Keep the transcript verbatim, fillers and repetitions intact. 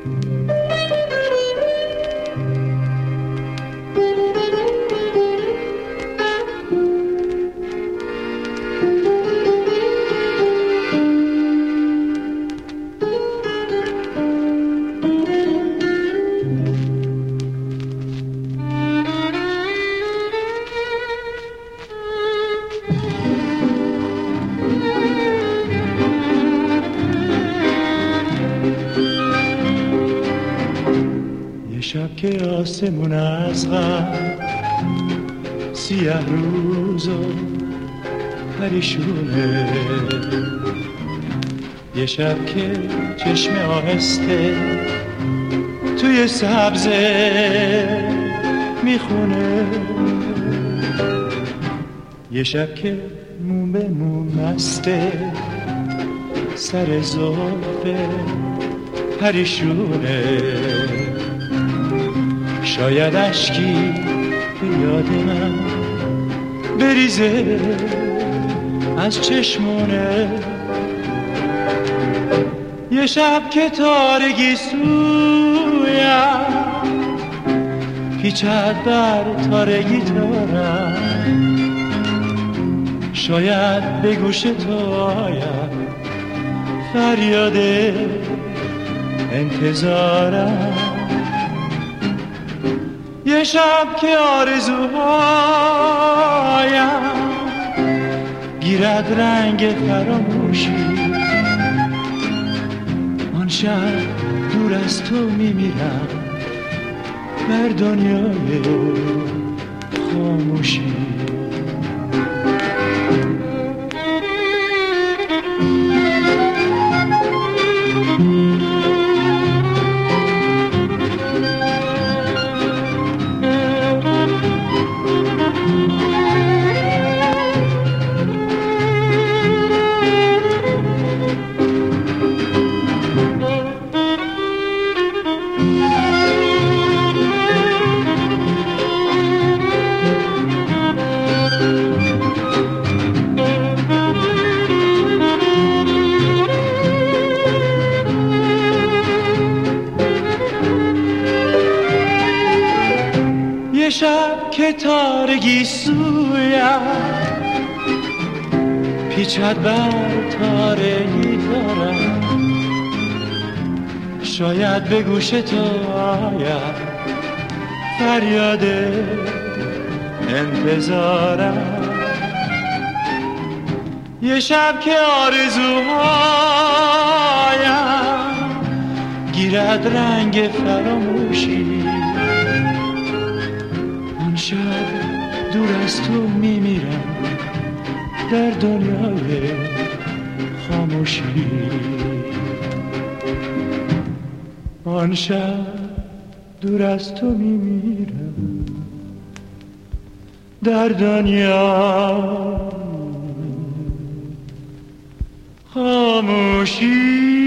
شب که آسمون از غم سیاه روز و پریشونه، یه شب که چشم آهسته توی سبزه میخونه، یه شب که مو به مو مسته سر زلف پریشونه، شاید اشکی به یاد من بریزه از چشمونه، یه شب که تارگی سویم پیچد بر تار گیتارم، شاید به گوش تو آید فریاد انتظارم، یه شب که آرزوهایم گیرد رنگ فراموشی، آن شب دور از تو میمیرم بر دنیای خاموشی. یه شب که تارگی سویم پیچد بر تار گیتارم، شاید به گوش تو آید فریاد انتظارم، یه شب که آرزوهایم گیرد رنگ فراموشی، آن شب دور از تو میمیرم در دنیای خاموشی، آن شب دور از تو میمیرم در دنیای خاموشی.